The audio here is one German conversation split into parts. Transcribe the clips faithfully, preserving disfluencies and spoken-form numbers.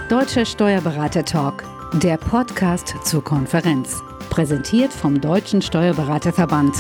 Deutscher Steuerberater Talk, der Podcast zur Konferenz. Präsentiert vom Deutschen Steuerberaterverband.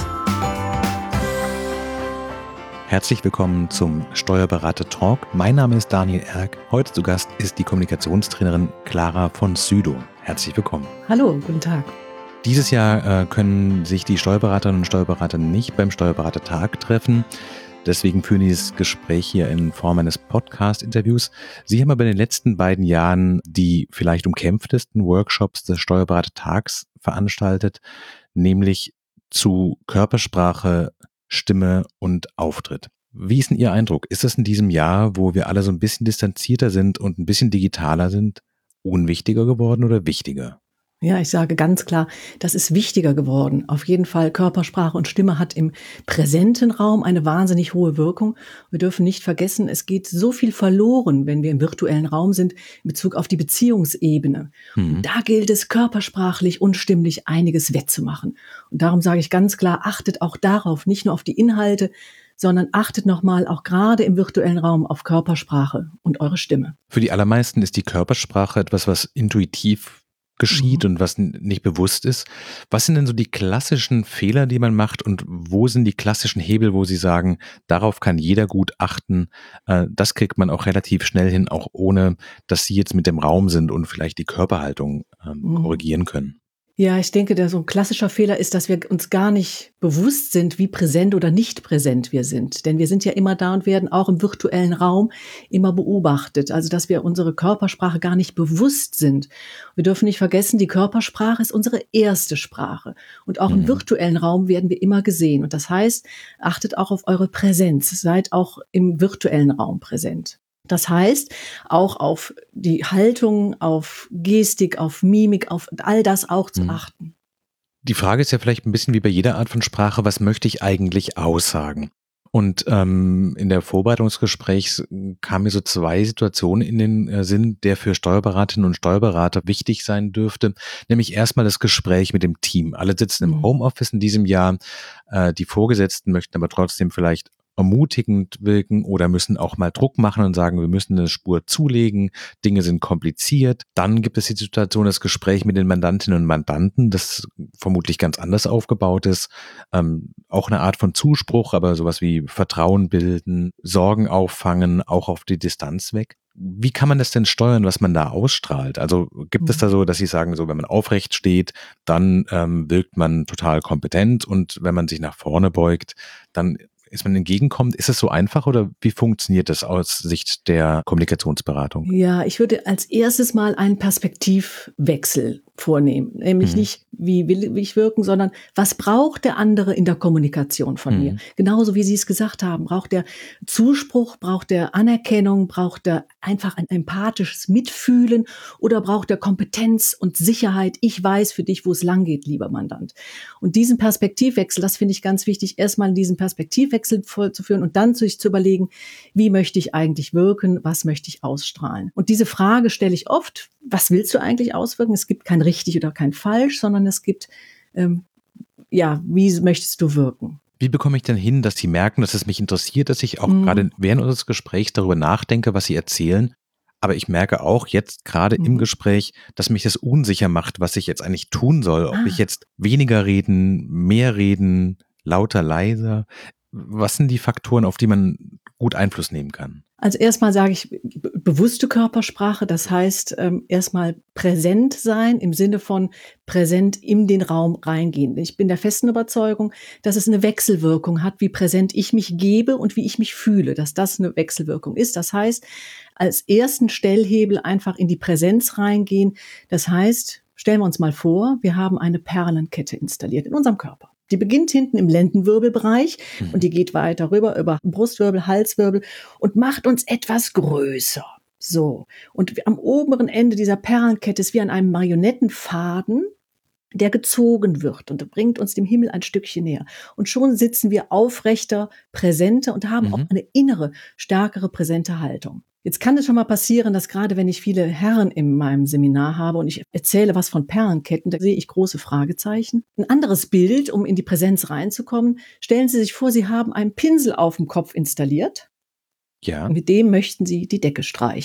Herzlich willkommen zum Steuerberater Talk. Mein Name ist Daniel Erck. Heute zu Gast ist die Kommunikationstrainerin Clara von Südow. Herzlich willkommen. Hallo, guten Tag. Dieses Jahr äh, können sich die Steuerberaterinnen und Steuerberater nicht beim Steuerberatertag treffen. Deswegen führen wir dieses Gespräch hier in Form eines Podcast-Interviews. Sie haben aber in den letzten beiden Jahren die vielleicht umkämpftesten Workshops des Steuerberatertags veranstaltet, nämlich zu Körpersprache, Stimme und Auftritt. Wie ist denn Ihr Eindruck? Ist das in diesem Jahr, wo wir alle so ein bisschen distanzierter sind und ein bisschen digitaler sind, unwichtiger geworden oder wichtiger? Ja, ich sage ganz klar, das ist wichtiger geworden. Auf jeden Fall, Körpersprache und Stimme hat im präsenten Raum eine wahnsinnig hohe Wirkung. Wir dürfen nicht vergessen, es geht so viel verloren, wenn wir im virtuellen Raum sind, in Bezug auf die Beziehungsebene. Mhm. Und da gilt es, körpersprachlich und stimmlich einiges wettzumachen. Und darum sage ich ganz klar, achtet auch darauf, nicht nur auf die Inhalte, sondern achtet nochmal auch gerade im virtuellen Raum auf Körpersprache und eure Stimme. Für die allermeisten ist die Körpersprache etwas, was intuitiv geschieht mhm. und was nicht bewusst ist. Was sind denn so die klassischen Fehler, die man macht, und wo sind die klassischen Hebel, wo Sie sagen, darauf kann jeder gut achten? Das kriegt man auch relativ schnell hin, auch ohne, dass Sie jetzt mit dem Raum sind und vielleicht die Körperhaltung ähm, mhm. korrigieren können. Ja, ich denke, der so ein klassischer Fehler ist, dass wir uns gar nicht bewusst sind, wie präsent oder nicht präsent wir sind. Denn wir sind ja immer da und werden auch im virtuellen Raum immer beobachtet. Also, dass wir unsere Körpersprache gar nicht bewusst sind. Wir dürfen nicht vergessen, die Körpersprache ist unsere erste Sprache. Und auch mhm. im virtuellen Raum werden wir immer gesehen. Und das heißt, achtet auch auf eure Präsenz. Seid auch im virtuellen Raum präsent. Das heißt, auch auf die Haltung, auf Gestik, auf Mimik, auf all das auch zu achten. Die Frage ist ja vielleicht ein bisschen wie bei jeder Art von Sprache, was möchte ich eigentlich aussagen? Und ähm, in der Vorbereitung des Gesprächs kamen mir so zwei Situationen in den äh, Sinn, der für Steuerberaterinnen und Steuerberater wichtig sein dürfte. Nämlich erstmal das Gespräch mit dem Team. Alle sitzen im Homeoffice in diesem Jahr. Äh, die Vorgesetzten möchten aber trotzdem vielleicht ermutigend wirken oder müssen auch mal Druck machen und sagen, wir müssen eine Spur zulegen, Dinge sind kompliziert. Dann gibt es die Situation, das Gespräch mit den Mandantinnen und Mandanten, das vermutlich ganz anders aufgebaut ist. Ähm, auch eine Art von Zuspruch, aber sowas wie Vertrauen bilden, Sorgen auffangen, auch auf die Distanz weg. Wie kann man das denn steuern, was man da ausstrahlt? Also gibt mhm. es da so, dass Sie sagen, so wenn man aufrecht steht, dann ähm, wirkt man total kompetent, und wenn man sich nach vorne beugt, dann ist man entgegenkommt. Ist es so einfach oder wie funktioniert das aus Sicht der Kommunikationsberatung? Ja, ich würde als erstes mal einen Perspektivwechsel vornehmen. Nämlich mhm. nicht, wie will ich wirken, sondern was braucht der andere in der Kommunikation von mhm. mir? Genauso wie Sie es gesagt haben. Braucht der Zuspruch, braucht der Anerkennung, braucht der einfach ein empathisches Mitfühlen oder braucht der Kompetenz und Sicherheit? Ich weiß für dich, wo es lang geht, lieber Mandant. Und diesen Perspektivwechsel, das finde ich ganz wichtig, erstmal diesen Perspektivwechsel vorzuführen und dann sich zu überlegen, wie möchte ich eigentlich wirken, was möchte ich ausstrahlen? Und diese Frage stelle ich oft, was willst du eigentlich auswirken? Es gibt kein richtig oder kein falsch, sondern es gibt, ähm, ja, wie möchtest du wirken? Wie bekomme ich denn hin, dass Sie merken, dass es mich interessiert, dass ich auch mm. gerade während unseres Gesprächs darüber nachdenke, was Sie erzählen, aber ich merke auch jetzt gerade mm. im Gespräch, dass mich das unsicher macht, was ich jetzt eigentlich tun soll, ob ah. ich jetzt weniger reden, mehr reden, lauter, leiser. Was sind die Faktoren, auf die man gut Einfluss nehmen kann? Also erstmal sage ich be- bewusste Körpersprache, das heißt ähm, erstmal präsent sein im Sinne von präsent in den Raum reingehen. Ich bin der festen Überzeugung, dass es eine Wechselwirkung hat, wie präsent ich mich gebe und wie ich mich fühle, dass das eine Wechselwirkung ist. Das heißt, als ersten Stellhebel einfach in die Präsenz reingehen. Das heißt, stellen wir uns mal vor, wir haben eine Perlenkette installiert in unserem Körper. Die beginnt hinten im Lendenwirbelbereich mhm. und die geht weiter rüber über Brustwirbel, Halswirbel und macht uns etwas größer. So. Und am oberen Ende dieser Perlenkette ist wie an einem Marionettenfaden, der gezogen wird und bringt uns dem Himmel ein Stückchen näher. Und schon sitzen wir aufrechter, präsenter und haben mhm. auch eine innere, stärkere, präsente Haltung. Jetzt kann es schon mal passieren, dass gerade wenn ich viele Herren in meinem Seminar habe und ich erzähle was von Perlenketten, da sehe ich große Fragezeichen. Ein anderes Bild, um in die Präsenz reinzukommen, stellen Sie sich vor, Sie haben einen Pinsel auf dem Kopf installiert. Ja. Und mit dem möchten Sie die Decke streichen.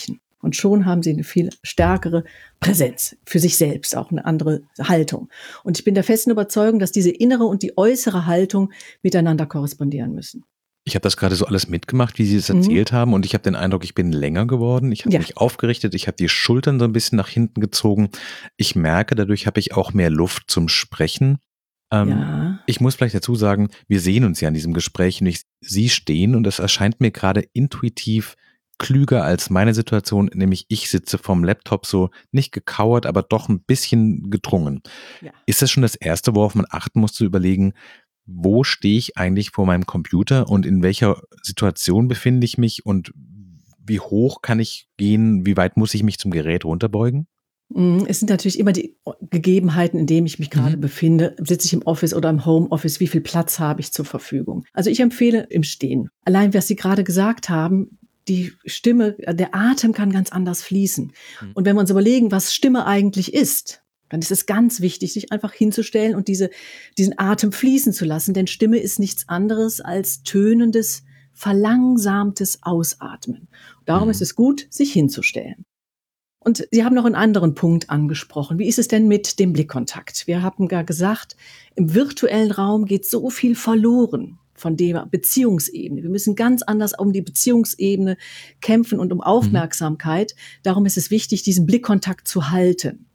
Und schon haben sie eine viel stärkere Präsenz für sich selbst, auch eine andere Haltung. Und ich bin der festen Überzeugung, dass diese innere und die äußere Haltung miteinander korrespondieren müssen. Ich habe das gerade so alles mitgemacht, wie Sie es erzählt mhm. haben, und ich habe den Eindruck, ich bin länger geworden. Ich habe Ja. mich aufgerichtet, ich habe die Schultern so ein bisschen nach hinten gezogen. Ich merke, dadurch habe ich auch mehr Luft zum Sprechen. Ähm, Ja. Ich muss vielleicht dazu sagen, wir sehen uns ja in diesem Gespräch und ich, Sie stehen, und das erscheint mir gerade intuitiv klüger als meine Situation, nämlich ich sitze vorm Laptop so nicht gekauert, aber doch ein bisschen gedrungen. Ja. Ist das schon das Erste, worauf man achten muss, zu überlegen, wo stehe ich eigentlich vor meinem Computer und in welcher Situation befinde ich mich und wie hoch kann ich gehen, wie weit muss ich mich zum Gerät runterbeugen? Es sind natürlich immer die Gegebenheiten, in denen ich mich gerade Mhm. befinde. Sitze ich im Office oder im Homeoffice? Wie viel Platz habe ich zur Verfügung? Also ich empfehle im Stehen. Allein, was Sie gerade gesagt haben, die Stimme, der Atem kann ganz anders fließen. Mhm. Und wenn wir uns überlegen, was Stimme eigentlich ist, dann ist es ganz wichtig, sich einfach hinzustellen und diese, diesen Atem fließen zu lassen. Denn Stimme ist nichts anderes als tönendes, verlangsamtes Ausatmen. Darum Mhm. ist es gut, sich hinzustellen. Und Sie haben noch einen anderen Punkt angesprochen. Wie ist es denn mit dem Blickkontakt? Wir haben gar gesagt, im virtuellen Raum geht so viel verloren von der Beziehungsebene. Wir müssen ganz anders um die Beziehungsebene kämpfen und um Aufmerksamkeit. Mhm. Darum ist es wichtig, diesen Blickkontakt zu halten.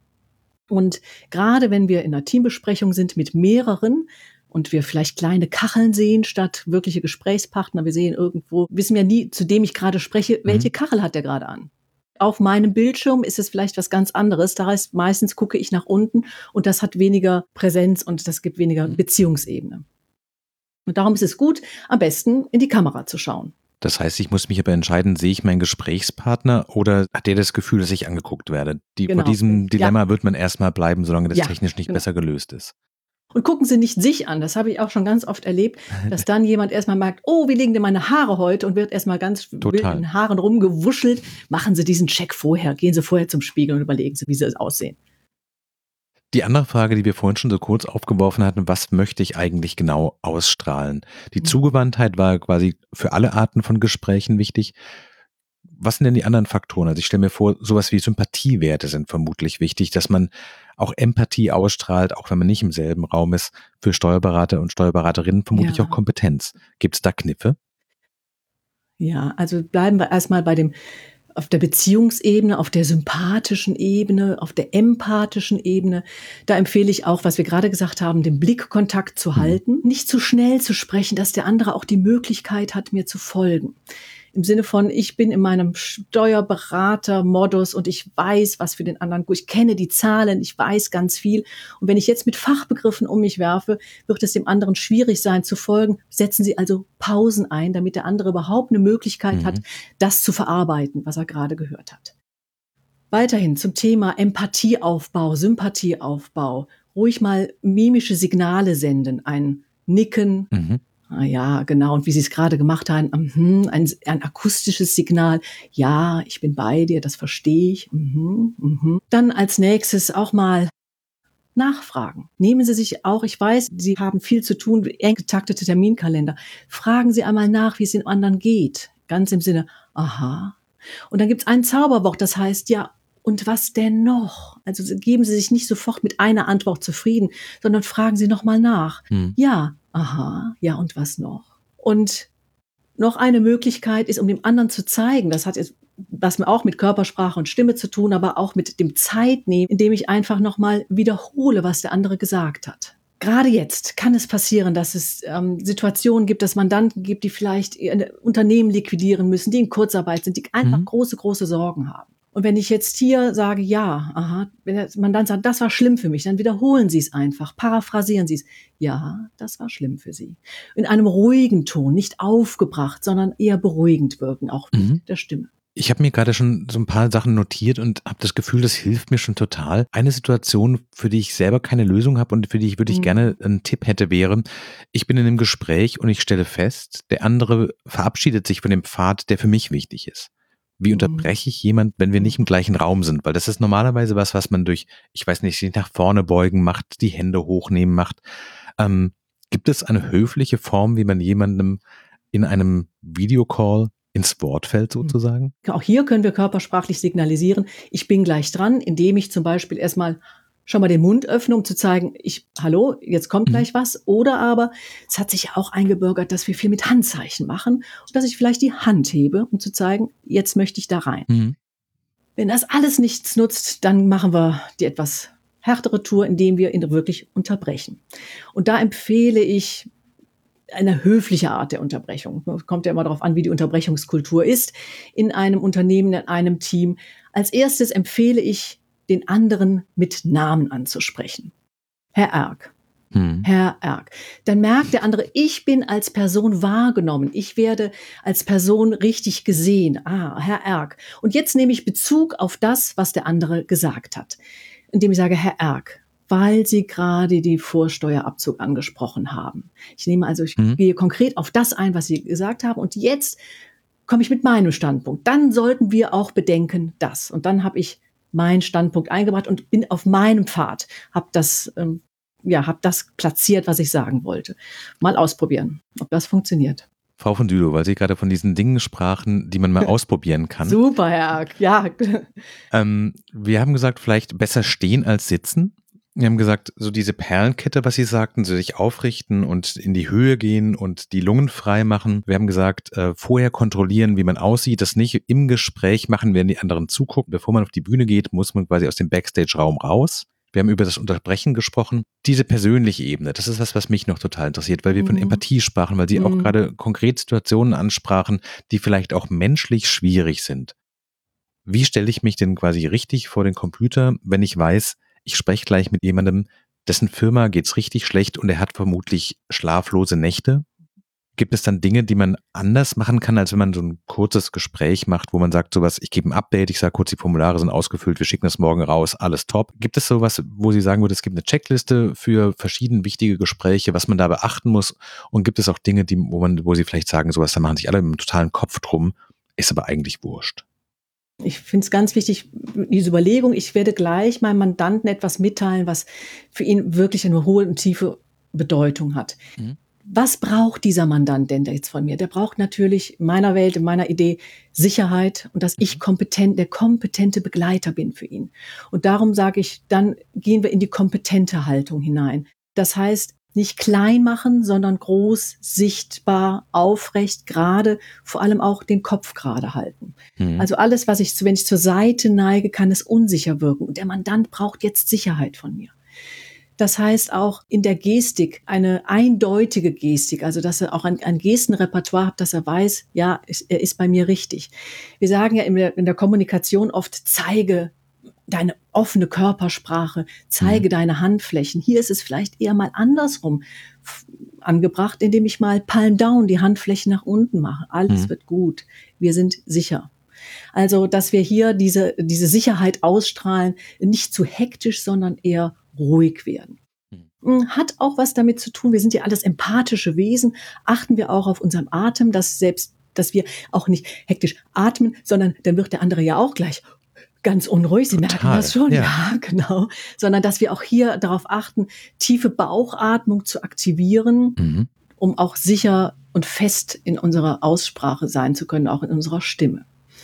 Und gerade wenn wir in einer Teambesprechung sind mit mehreren und wir vielleicht kleine Kacheln sehen statt wirkliche Gesprächspartner, wir sehen irgendwo, wissen wir nie, zu dem ich gerade spreche, welche mhm. Kachel hat der gerade an. Auf meinem Bildschirm ist es vielleicht was ganz anderes. Da heißt, meistens gucke ich nach unten und das hat weniger Präsenz und das gibt weniger Beziehungsebene. Und darum ist es gut, am besten in die Kamera zu schauen. Das heißt, ich muss mich aber entscheiden, sehe ich meinen Gesprächspartner oder hat der das Gefühl, dass ich angeguckt werde? Die, Genau. Vor diesem Dilemma ja. wird man erstmal bleiben, solange das ja, technisch nicht genau. besser gelöst ist. Und gucken Sie nicht sich an. Das habe ich auch schon ganz oft erlebt, dass dann jemand erstmal merkt, oh, wie liegen denn meine Haare heute? Und wird erstmal ganz Total. wild in den Haaren rumgewuschelt. Machen Sie diesen Check vorher. Gehen Sie vorher zum Spiegel und überlegen Sie, wie Sie aussehen. Die andere Frage, die wir vorhin schon so kurz aufgeworfen hatten, was möchte ich eigentlich genau ausstrahlen? Die Zugewandtheit war quasi für alle Arten von Gesprächen wichtig. Was sind denn die anderen Faktoren? Also ich stelle mir vor, sowas wie Sympathiewerte sind vermutlich wichtig, dass man auch Empathie ausstrahlt, auch wenn man nicht im selben Raum ist. Für Steuerberater und Steuerberaterinnen vermutlich Ja. auch Kompetenz. Gibt es da Kniffe? Ja, also bleiben wir erstmal bei dem auf der Beziehungsebene, auf der sympathischen Ebene, auf der empathischen Ebene. Da empfehle ich auch, was wir gerade gesagt haben, den Blickkontakt zu halten, mhm. nicht zu schnell zu sprechen, dass der andere auch die Möglichkeit hat, mir zu folgen. Im Sinne von, ich bin in meinem Steuerberater-Modus und ich weiß, was für den anderen gut. Ich kenne die Zahlen, ich weiß ganz viel. Und wenn ich jetzt mit Fachbegriffen um mich werfe, wird es dem anderen schwierig sein zu folgen. Setzen Sie also Pausen ein, damit der andere überhaupt eine Möglichkeit mhm. hat, das zu verarbeiten, was er gerade gehört hat. Weiterhin zum Thema Empathieaufbau, Sympathieaufbau. Ruhig mal mimische Signale senden, ein Nicken, mhm. Ah ja, genau. Und wie Sie es gerade gemacht haben, ein, ein akustisches Signal. Ja, ich bin bei dir, das verstehe ich. Mhm, mhm. Dann als nächstes auch mal nachfragen. Nehmen Sie sich auch, ich weiß, Sie haben viel zu tun, eng getaktete Terminkalender. Fragen Sie einmal nach, wie es den anderen geht. Ganz im Sinne, aha. Und dann gibt es ein Zauberwort, das heißt, ja, und was denn noch? Also geben Sie sich nicht sofort mit einer Antwort zufrieden, sondern fragen Sie nochmal nach. Hm. Ja, aha, ja, und was noch? Und noch eine Möglichkeit ist, um dem anderen zu zeigen, das hat jetzt was auch mit Körpersprache und Stimme zu tun, aber auch mit dem Zeitnehmen, indem ich einfach nochmal wiederhole, was der andere gesagt hat. Gerade jetzt kann es passieren, dass es ähm, Situationen gibt, dass Mandanten gibt, die vielleicht ihr Unternehmen liquidieren müssen, die in Kurzarbeit sind, die einfach mhm. große, große Sorgen haben. Und wenn ich jetzt hier sage, ja, aha, wenn der Mandant sagt, das war schlimm für mich, dann wiederholen Sie es einfach, paraphrasieren Sie es. Ja, das war schlimm für Sie. In einem ruhigen Ton, nicht aufgebracht, sondern eher beruhigend wirken, auch mit mhm. der Stimme. Ich habe mir gerade schon so ein paar Sachen notiert und habe das Gefühl, das hilft mir schon total. Eine Situation, für die ich selber keine Lösung habe und für die ich wirklich mhm. gerne einen Tipp hätte, wäre, ich bin in einem Gespräch und ich stelle fest, der andere verabschiedet sich von dem Pfad, der für mich wichtig ist. Wie unterbreche ich jemand, wenn wir nicht im gleichen Raum sind? Weil das ist normalerweise was, was man durch, ich weiß nicht, sich nach vorne beugen macht, die Hände hochnehmen macht. Ähm, gibt es eine höfliche Form, wie man jemandem in einem Videocall ins Wort fällt sozusagen? Auch hier können wir körpersprachlich signalisieren, ich bin gleich dran, indem ich zum Beispiel erstmal schon mal den Mund öffne, um zu zeigen, ich, hallo, jetzt kommt Mhm. gleich was. Oder aber, es hat sich ja auch eingebürgert, dass wir viel mit Handzeichen machen und dass ich vielleicht die Hand hebe, um zu zeigen, jetzt möchte ich da rein. Mhm. Wenn das alles nichts nutzt, dann machen wir die etwas härtere Tour, indem wir ihn wirklich unterbrechen. Und da empfehle ich eine höfliche Art der Unterbrechung. Es kommt ja immer darauf an, wie die Unterbrechungskultur ist in einem Unternehmen, in einem Team. Als erstes empfehle ich, den anderen mit Namen anzusprechen. Herr Erck. Mhm. Herr Erck. Dann merkt der andere, ich bin als Person wahrgenommen. Ich werde als Person richtig gesehen. Ah, Herr Erck. Und jetzt nehme ich Bezug auf das, was der andere gesagt hat. Indem ich sage, Herr Erck, weil Sie gerade den Vorsteuerabzug angesprochen haben. Ich nehme also, ich Mhm. gehe konkret auf das ein, was Sie gesagt haben. Und jetzt komme ich mit meinem Standpunkt. Dann sollten wir auch bedenken, das. Und dann habe ich meinen Standpunkt eingebracht und bin auf meinem Pfad, habe das, ähm, ja, habe das platziert, was ich sagen wollte. Mal ausprobieren, ob das funktioniert. Frau von Dülow, weil Sie gerade von diesen Dingen sprachen, die man mal ausprobieren kann. Super, Herr Erck, ja. Ähm, wir haben gesagt, vielleicht besser stehen als sitzen. Wir haben gesagt, so diese Perlenkette, was Sie sagten, so sich aufrichten und in die Höhe gehen und die Lungen frei machen. Wir haben gesagt, äh, vorher kontrollieren, wie man aussieht, das nicht im Gespräch machen, während die anderen zugucken. Bevor man auf die Bühne geht, muss man quasi aus dem Backstage-Raum raus. Wir haben über das Unterbrechen gesprochen. Diese persönliche Ebene, das ist was, was mich noch total interessiert, weil wir von Mhm. Empathie sprachen, weil Sie auch Mhm. gerade konkret Situationen ansprachen, die vielleicht auch menschlich schwierig sind. Wie stelle ich mich denn quasi richtig vor den Computer, wenn ich weiß, ich spreche gleich mit jemandem, dessen Firma geht's richtig schlecht und er hat vermutlich schlaflose Nächte? Gibt es dann Dinge, die man anders machen kann, als wenn man so ein kurzes Gespräch macht, wo man sagt sowas, ich gebe ein Update, ich sage kurz, die Formulare sind ausgefüllt, wir schicken das morgen raus, alles top. Gibt es sowas, wo Sie sagen würden, es gibt eine Checkliste für verschiedene wichtige Gespräche, was man da beachten muss? Und gibt es auch Dinge, die, wo man, wo Sie vielleicht sagen, sowas, da machen sich alle mit einem totalen Kopf drum, ist aber eigentlich wurscht? Ich finde es ganz wichtig, diese Überlegung, ich werde gleich meinem Mandanten etwas mitteilen, was für ihn wirklich eine hohe und tiefe Bedeutung hat. Mhm. Was braucht dieser Mandant denn jetzt von mir? Der braucht natürlich in meiner Welt, in meiner Idee Sicherheit und dass ich kompetent, der kompetente Begleiter bin für ihn. Und darum sage ich, dann gehen wir in die kompetente Haltung hinein. Das heißt, nicht klein machen, sondern groß, sichtbar, aufrecht, gerade, vor allem auch den Kopf gerade halten. Mhm. Also alles, was ich, wenn ich zur Seite neige, kann es unsicher wirken. Und der Mandant braucht jetzt Sicherheit von mir. Das heißt auch in der Gestik, eine eindeutige Gestik, also dass er auch ein, ein Gestenrepertoire hat, dass er weiß, ja, er ist bei mir richtig. Wir sagen ja in der, in der Kommunikation oft, zeige deine offene Körpersprache, zeige mhm. deine Handflächen. Hier ist es vielleicht eher mal andersrum angebracht, indem ich mal Palm Down, die Handflächen nach unten mache. Alles mhm. wird gut. Wir sind sicher. Also, dass wir hier diese, diese Sicherheit ausstrahlen, nicht zu hektisch, sondern eher ruhig werden. Mhm. Hat auch was damit zu tun, wir sind ja alles empathische Wesen, achten wir auch auf unseren Atem, dass selbst, dass wir auch nicht hektisch atmen, sondern dann wird der andere ja auch gleich ganz unruhig, Sie Total, merken das schon, ja. ja, genau. Sondern, dass wir auch hier darauf achten, tiefe Bauchatmung zu aktivieren, mhm. um auch sicher und fest in unserer Aussprache sein zu können, auch in unserer Stimme.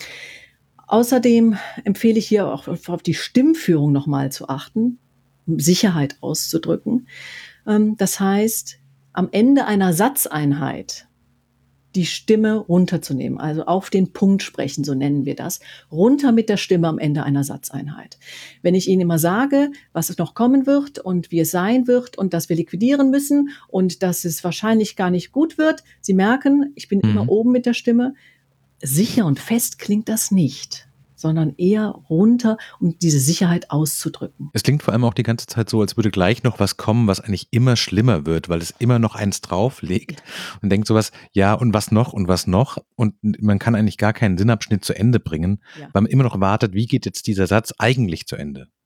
Außerdem empfehle ich hier auch auf die Stimmführung nochmal zu achten, um Sicherheit auszudrücken. Das heißt, am Ende einer Satzeinheit die Stimme runterzunehmen, also auf den Punkt sprechen, so nennen wir das, runter mit der Stimme am Ende einer Satzeinheit. Wenn ich Ihnen immer sage, was es noch kommen wird und wie es sein wird und dass wir liquidieren müssen und dass es wahrscheinlich gar nicht gut wird, Sie merken, ich bin mhm. immer oben mit der Stimme, sicher und fest klingt das nicht, sondern eher runter, um diese Sicherheit auszudrücken. Es klingt vor allem auch die ganze Zeit so, als würde gleich noch was kommen, was eigentlich immer schlimmer wird, weil es immer noch eins drauflegt und denkt sowas, ja und was noch und was noch und man kann eigentlich gar keinen Sinnabschnitt zu Ende bringen, ja. weil man immer noch wartet, wie geht jetzt dieser Satz eigentlich zu Ende?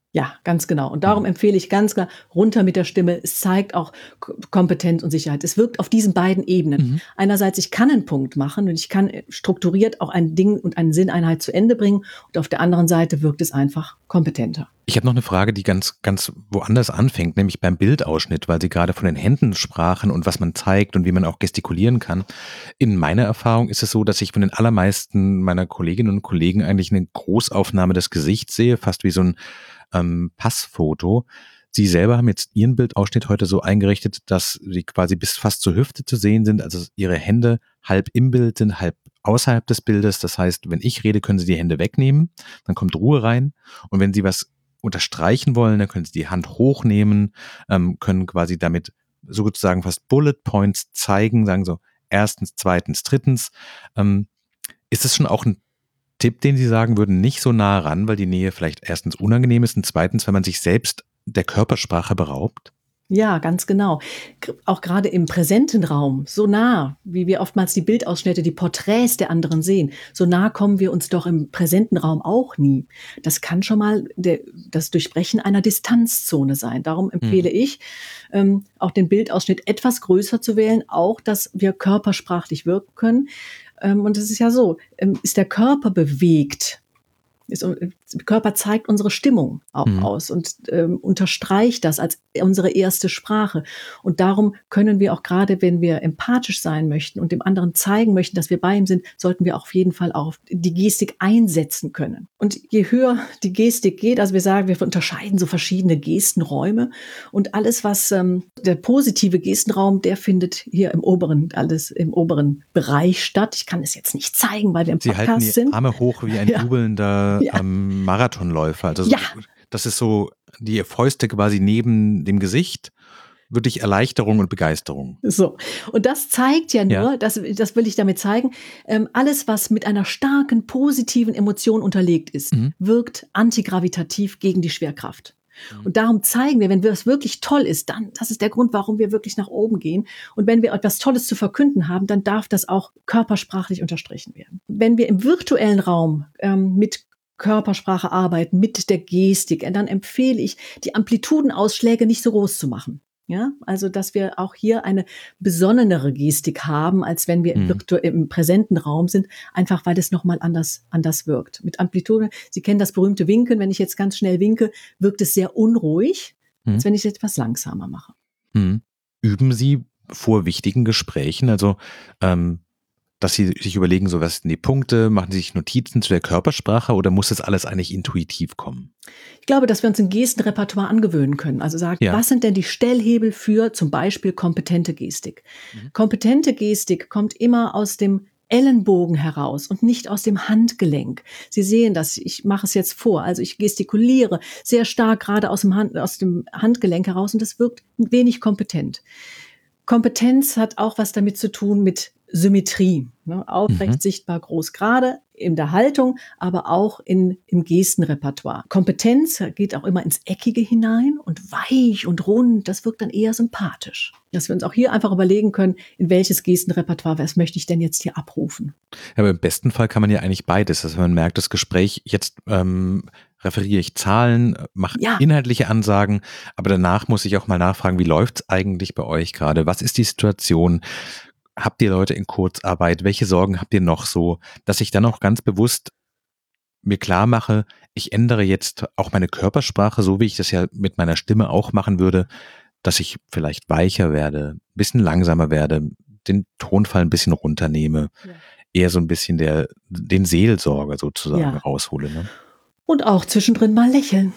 Ja, ganz genau. Und darum Mhm. empfehle ich ganz klar, runter mit der Stimme. Es zeigt auch K- Kompetenz und Sicherheit. Es wirkt auf diesen beiden Ebenen. Mhm. Einerseits, ich kann einen Punkt machen und ich kann äh, strukturiert auch ein Ding und eine Sinneinheit zu Ende bringen. Und auf der anderen Seite wirkt es einfach kompetenter. Ich habe noch eine Frage, die ganz, ganz woanders anfängt, nämlich beim Bildausschnitt, weil Sie gerade von den Händen sprachen und was man zeigt und wie man auch gestikulieren kann. In meiner Erfahrung ist es so, dass ich von den allermeisten meiner Kolleginnen und Kollegen eigentlich eine Großaufnahme des Gesichts sehe, fast wie so ein ähm, Passfoto. Sie selber haben jetzt Ihren Bildausschnitt heute so eingerichtet, dass Sie quasi bis fast zur Hüfte zu sehen sind, also Ihre Hände halb im Bild sind, halb außerhalb des Bildes. Das heißt, wenn ich rede, können Sie die Hände wegnehmen, dann kommt Ruhe rein. Und wenn Sie was unterstreichen wollen, dann können Sie die Hand hochnehmen, ähm, können quasi damit sozusagen fast Bullet Points zeigen, sagen so erstens, zweitens, drittens. Ähm, ist es schon auch ein Tipp, den Sie sagen würden, nicht so nah ran, weil die Nähe vielleicht erstens unangenehm ist und zweitens, wenn man sich selbst der Körpersprache beraubt? Ja, ganz genau. G- Auch gerade im präsenten Raum, so nah, wie wir oftmals die Bildausschnitte, die Porträts der anderen sehen, so nah kommen wir uns doch im präsenten Raum auch nie. Das kann schon mal der, das Durchbrechen einer Distanzzone sein. Darum empfehle Mhm. ich, ähm, auch den Bildausschnitt etwas größer zu wählen, auch, dass wir körpersprachlich wirken können. Ähm, und es ist ja so, ähm, ist der Körper bewegt, ist, der Körper zeigt unsere Stimmung auch Mhm. aus und ähm, unterstreicht das als unsere erste Sprache. Und darum können wir auch gerade, wenn wir empathisch sein möchten und dem anderen zeigen möchten, dass wir bei ihm sind, sollten wir auch auf jeden Fall auch die Gestik einsetzen können. Und je höher die Gestik geht, also wir sagen, wir unterscheiden so verschiedene Gestenräume und alles, was ähm, der positive Gestenraum, der findet hier im oberen, alles im oberen Bereich statt. Ich kann es jetzt nicht zeigen, weil wir im Sie halten Podcast die sind. Arme hoch wie ein Ja. jubelnder Ja. ähm, Marathonläufer. Also so- Ja. das ist so die Fäuste quasi neben dem Gesicht, wirklich Erleichterung und Begeisterung. So. Und das zeigt ja nur, Ja. das, das will ich damit zeigen, ähm, alles, was mit einer starken, positiven Emotion unterlegt ist, Mhm. wirkt antigravitativ gegen die Schwerkraft. Mhm. Und darum zeigen wir, wenn es wirklich toll ist, dann, das ist der Grund, warum wir wirklich nach oben gehen. Und wenn wir etwas Tolles zu verkünden haben, dann darf das auch körpersprachlich unterstrichen werden. Wenn wir im virtuellen Raum ähm, mit Körpersprache arbeiten, mit der Gestik, dann empfehle ich, die Amplitudenausschläge nicht so groß zu machen. Ja, also, dass wir auch hier eine besonnenere Gestik haben, als wenn wir im, Mhm. virtu- im präsenten Raum sind, einfach weil es nochmal anders, anders wirkt. Mit Amplitude, Sie kennen das berühmte Winken, wenn ich jetzt ganz schnell winke, wirkt es sehr unruhig, Mhm. als wenn ich es etwas langsamer mache. Mhm. Üben Sie vor wichtigen Gesprächen, also ähm, dass Sie sich überlegen, so was sind die Punkte, machen Sie sich Notizen zu der Körpersprache oder muss das alles eigentlich intuitiv kommen? Ich glaube, dass wir uns ein Gestenrepertoire angewöhnen können. Also sagen, Ja. was sind denn die Stellhebel für zum Beispiel kompetente Gestik? Mhm. Kompetente Gestik kommt immer aus dem Ellenbogen heraus und nicht aus dem Handgelenk. Sie sehen das, ich mache es jetzt vor. Also ich gestikuliere sehr stark gerade aus dem, Hand, aus dem Handgelenk heraus und das wirkt wenig kompetent. Kompetenz hat auch was damit zu tun mit Symmetrie, ne? Aufrecht, Mhm. sichtbar, groß, gerade in der Haltung, aber auch in, im Gestenrepertoire. Kompetenz geht auch immer ins Eckige hinein und weich und rund, das wirkt dann eher sympathisch. Dass wir uns auch hier einfach überlegen können, in welches Gestenrepertoire, was möchte ich denn jetzt hier abrufen? Ja, aber im besten Fall kann man ja eigentlich beides. Also man merkt, das Gespräch, jetzt ähm, referiere ich Zahlen, mache Ja. inhaltliche Ansagen, aber danach muss ich auch mal nachfragen, wie läuft's eigentlich bei euch gerade? Was ist die Situation? Habt ihr Leute in Kurzarbeit? Welche Sorgen habt ihr noch so? Dass ich dann auch ganz bewusst mir klar mache, ich ändere jetzt auch meine Körpersprache, so wie ich das ja mit meiner Stimme auch machen würde, dass ich vielleicht weicher werde, ein bisschen langsamer werde, den Tonfall ein bisschen runternehme, Ja. eher so ein bisschen der, den Seelsorger sozusagen Ja. raushole. Ne? Und auch zwischendrin mal lächeln.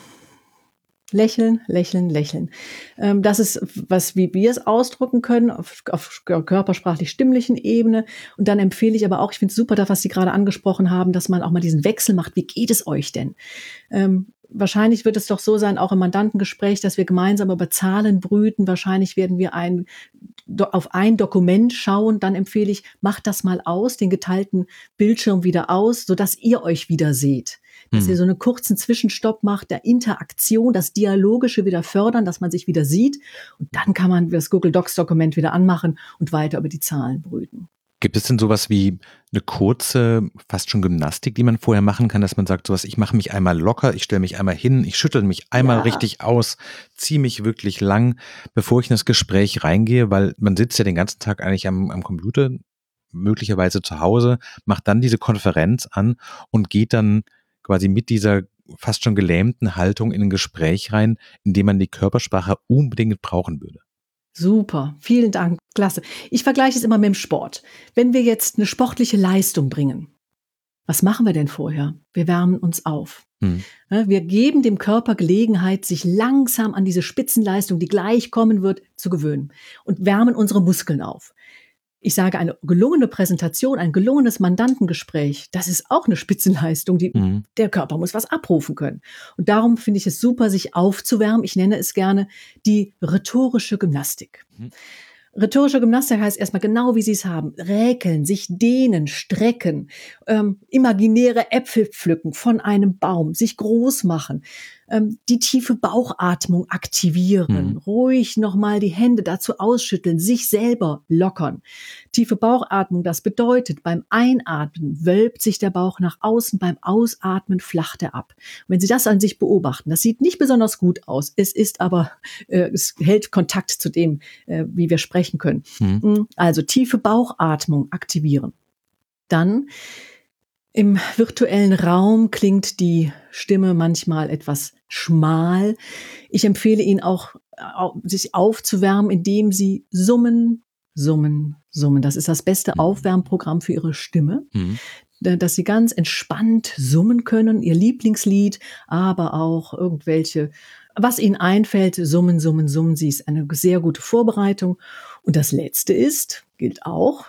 Lächeln, lächeln, lächeln. Ähm, das ist, was, wie wir es ausdrücken können, auf, auf körpersprachlich-stimmlichen Ebene. Und dann empfehle ich aber auch, ich finde es super, das, was Sie gerade angesprochen haben, dass man auch mal diesen Wechsel macht. Wie geht es euch denn? Ähm, wahrscheinlich wird es doch so sein, auch im Mandantengespräch, dass wir gemeinsam über Zahlen brüten. Wahrscheinlich werden wir ein, do, auf ein Dokument schauen. Dann empfehle ich, macht das mal aus, den geteilten Bildschirm wieder aus, sodass ihr euch wieder seht. Dass Hm. ihr so einen kurzen Zwischenstopp macht, der Interaktion, das Dialogische wieder fördern, dass man sich wieder sieht. Und dann kann man das Google Docs Dokument wieder anmachen und weiter über die Zahlen brüten. Gibt es denn sowas wie eine kurze, fast schon Gymnastik, die man vorher machen kann, dass man sagt, sowas, ich mache mich einmal locker, ich stelle mich einmal hin, ich schüttel mich einmal Ja. richtig aus, ziehe mich wirklich lang, bevor ich in das Gespräch reingehe, weil man sitzt ja den ganzen Tag eigentlich am, am Computer, möglicherweise zu Hause, macht dann diese Konferenz an und geht dann quasi mit dieser fast schon gelähmten Haltung in ein Gespräch rein, in dem man die Körpersprache unbedingt brauchen würde. Super, vielen Dank, klasse. Ich vergleiche es immer mit dem Sport. Wenn wir jetzt eine sportliche Leistung bringen, was machen wir denn vorher? Wir wärmen uns auf. Hm. Wir geben dem Körper Gelegenheit, sich langsam an diese Spitzenleistung, die gleich kommen wird, zu gewöhnen und wärmen unsere Muskeln auf. Ich sage, eine gelungene Präsentation, ein gelungenes Mandantengespräch, das ist auch eine Spitzenleistung. Die, Mhm. Der Körper muss was abrufen können. Und darum finde ich es super, sich aufzuwärmen. Ich nenne es gerne die rhetorische Gymnastik. Mhm. Rhetorische Gymnastik heißt erstmal genau, wie Sie es haben. Räkeln, sich dehnen, strecken, ähm, imaginäre Äpfel pflücken von einem Baum, sich groß machen, ähm, die tiefe Bauchatmung aktivieren, Mhm. ruhig nochmal die Hände dazu ausschütteln, sich selber lockern. Tiefe Bauchatmung, das bedeutet, beim Einatmen wölbt sich der Bauch nach außen, beim Ausatmen flacht er ab. Und wenn Sie das an sich beobachten, das sieht nicht besonders gut aus, es ist aber, äh, es hält Kontakt zu dem, äh, wie wir sprechen können. Mhm. Also tiefe Bauchatmung aktivieren. Dann im virtuellen Raum klingt die Stimme manchmal etwas schmal. Ich empfehle Ihnen auch, au- sich aufzuwärmen, indem Sie summen, summen, summen. Das ist das beste Mhm. Aufwärmprogramm für Ihre Stimme, Mhm. da- dass Sie ganz entspannt summen können, Ihr Lieblingslied, aber auch irgendwelche, was Ihnen einfällt, summen, summen, summen Sie, ist eine sehr gute Vorbereitung. Und das Letzte ist, gilt auch,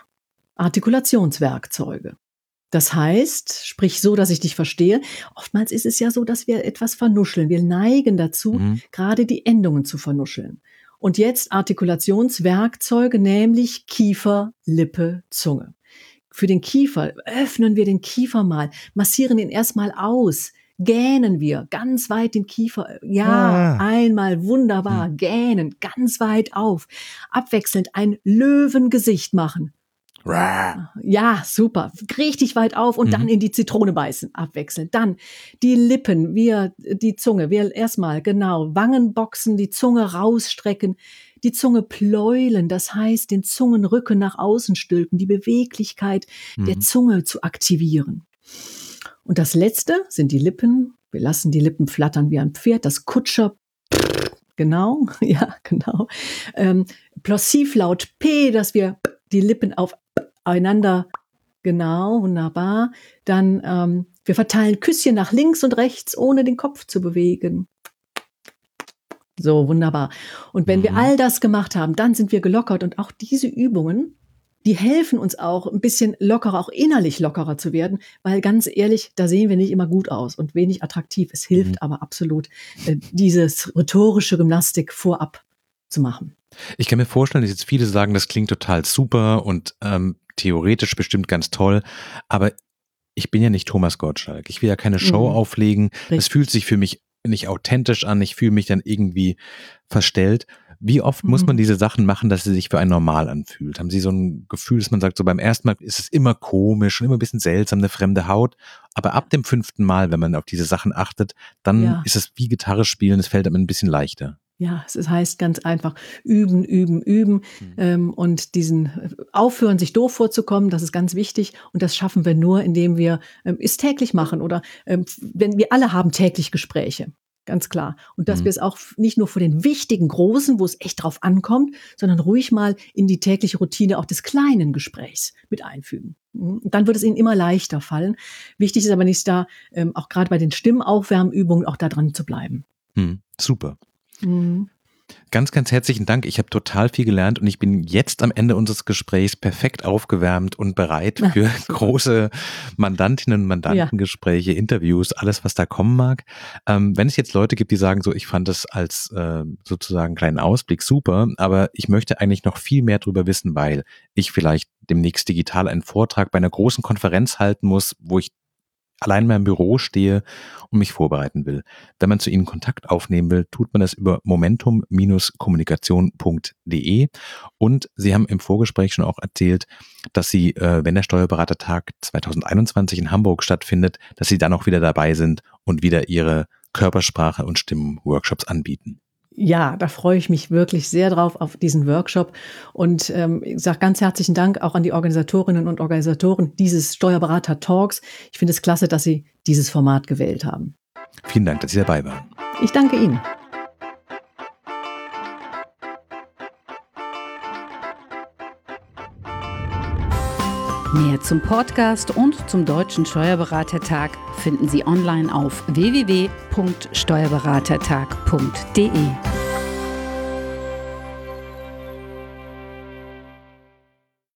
Artikulationswerkzeuge. Das heißt, sprich so, dass ich dich verstehe. Oftmals ist es ja so, dass wir etwas vernuscheln. Wir neigen dazu, Mhm. gerade die Endungen zu vernuscheln. Und jetzt Artikulationswerkzeuge, nämlich Kiefer, Lippe, Zunge. Für den Kiefer öffnen wir den Kiefer mal, massieren ihn erstmal aus, gähnen wir ganz weit den Kiefer. Ja, Ah. einmal wunderbar, gähnen, ganz weit auf. Abwechselnd ein Löwengesicht machen. Rah. Ja, super. Richtig weit auf und Mhm. dann in die Zitrone beißen, abwechselnd. Dann die Lippen, wir, die Zunge, wir erstmal, genau, Wangen boxen, die Zunge rausstrecken, die Zunge pläulen, das heißt, den Zungenrücken nach außen stülpen, die Beweglichkeit der Mhm. Zunge zu aktivieren. Und das Letzte sind die Lippen. Wir lassen die Lippen flattern wie ein Pferd, das Kutscher. Genau, ja, genau. Ähm, Plossivlaut P, dass wir die Lippen aufeinander, genau, wunderbar. Dann, ähm, wir verteilen Küsschen nach links und rechts, ohne den Kopf zu bewegen. So, wunderbar. Und wenn wir Mhm. all das gemacht haben, dann sind wir gelockert. Und auch diese Übungen, die helfen uns auch, ein bisschen lockerer, auch innerlich lockerer zu werden, weil ganz ehrlich, da sehen wir nicht immer gut aus und wenig attraktiv. Es hilft Mhm. aber absolut, äh, dieses rhetorische Gymnastik vorab zu machen. Ich kann mir vorstellen, dass jetzt viele sagen, das klingt total super und ähm, theoretisch bestimmt ganz toll, aber ich bin ja nicht Thomas Gottschalk. Ich will ja keine Show Mhm. auflegen. Es Richtig. fühlt sich für mich nicht authentisch an. Ich fühle mich dann irgendwie verstellt. Wie oft muss man Mhm. diese Sachen machen, dass sie sich für einen normal anfühlt? Haben Sie so ein Gefühl, dass man sagt, so beim ersten Mal ist es immer komisch und immer ein bisschen seltsam, eine fremde Haut. Aber ab dem fünften Mal, wenn man auf diese Sachen achtet, dann Ja. ist es wie Gitarre spielen. Es fällt einem ein bisschen leichter. Ja, es heißt ganz einfach üben, üben, üben Mhm. ähm, und diesen äh, aufhören, sich doof vorzukommen, das ist ganz wichtig und das schaffen wir nur, indem wir ähm, es täglich machen oder ähm, wenn wir alle haben täglich Gespräche, ganz klar. Und dass Mhm. wir es auch nicht nur vor den wichtigen Großen, wo es echt drauf ankommt, sondern ruhig mal in die tägliche Routine auch des kleinen Gesprächs mit einfügen. Mhm. Und dann wird es Ihnen immer leichter fallen. Wichtig ist aber nicht da, ähm, auch gerade bei den Stimmaufwärmübungen, auch da dran zu bleiben. Mhm. Super. Mhm. Ganz, ganz herzlichen Dank. Ich habe total viel gelernt und ich bin jetzt am Ende unseres Gesprächs perfekt aufgewärmt und bereit für große Mandantinnen- und Mandantengespräche, Interviews, alles, was da kommen mag. Ähm, wenn es jetzt Leute gibt, die sagen, so, ich fand das als äh, sozusagen kleinen Ausblick super, aber ich möchte eigentlich noch viel mehr darüber wissen, weil ich vielleicht demnächst digital einen Vortrag bei einer großen Konferenz halten muss, wo ich allein in meinem Büro stehe und mich vorbereiten will. Wenn man zu Ihnen Kontakt aufnehmen will, tut man das über momentum Kommunikation punkt de. Und Sie haben im Vorgespräch schon auch erzählt, dass Sie, äh, wenn der Steuerberatertag zwanzig einundzwanzig in Hamburg stattfindet, dass Sie dann auch wieder dabei sind und wieder Ihre Körpersprache und Stimmen-Workshops anbieten. Ja, da freue ich mich wirklich sehr drauf auf diesen Workshop und ähm, ich sage ganz herzlichen Dank auch an die Organisatorinnen und Organisatoren dieses Steuerberater-Talks. Ich finde es klasse, dass Sie dieses Format gewählt haben. Vielen Dank, dass Sie dabei waren. Ich danke Ihnen. Mehr zum Podcast und zum Deutschen Steuerberatertag finden Sie online auf w w w punkt steuerberatertag punkt de.